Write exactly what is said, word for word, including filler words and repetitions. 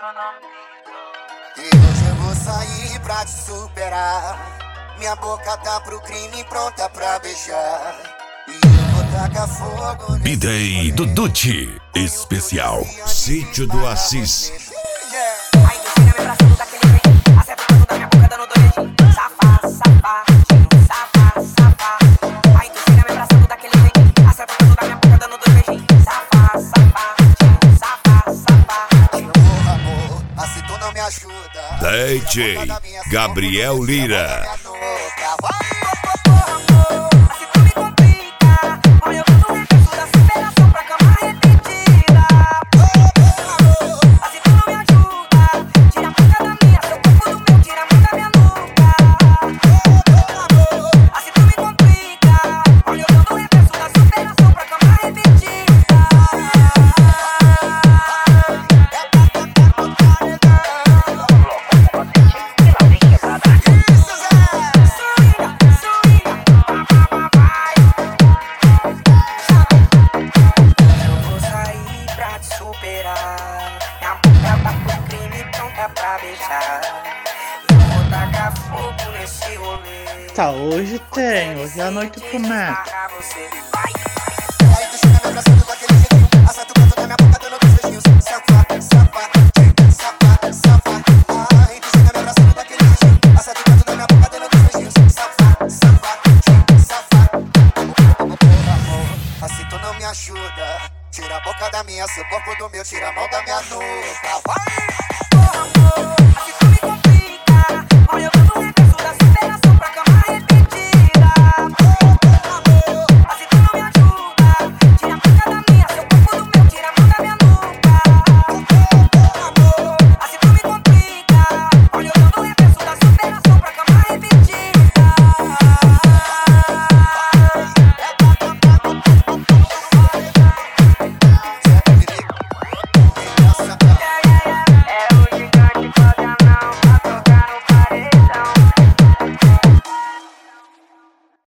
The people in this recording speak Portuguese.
E hoje eu vou sair pra te superar. Minha boca tá pro crime pronta pra beijar. E eu vou tacar fogo nesse B-Day do Dutti, especial Sítio do Assis. Aí tu chega me abraçando daquele jeito, acerta o canto da minha boca dando doidinho. Safa, safa, safa, safa. Aí tu chega me abraçando daquele jeito, acerta o canto da minha boca dando doidinho. Safa, safa, safa, safa. Amor, amor, assim tu não me ajuda. D J Gabriel Lira. Assim tu me complica, olha eu dando recurso da superação pra cama repetida. Assim tu não me ajuda, tira a boca da minha, seu corpo do meu, tira a mão da minha nuca. Assim tu me complica, olha eu dando recurso da superação pra cama repetida. Pra beijar, eu vou tacar fogo nesse rolê. Tá, hoje tem, hoje a noite começa. Aí tu chega me abraçando daquele jeitinho, acerta o canto da minha boca dando dois beijinhos. Safa, safa, safa, safa. Aí tu chega me abraçando daquele jeitinho, acerta o canto da minha boca dando dois beijinhos. Safa, safa, safa. Amor, assim tu não me ajuda. Tira a boca da minha, seu corpo do meu, tira a mão da minha nuca. Vai!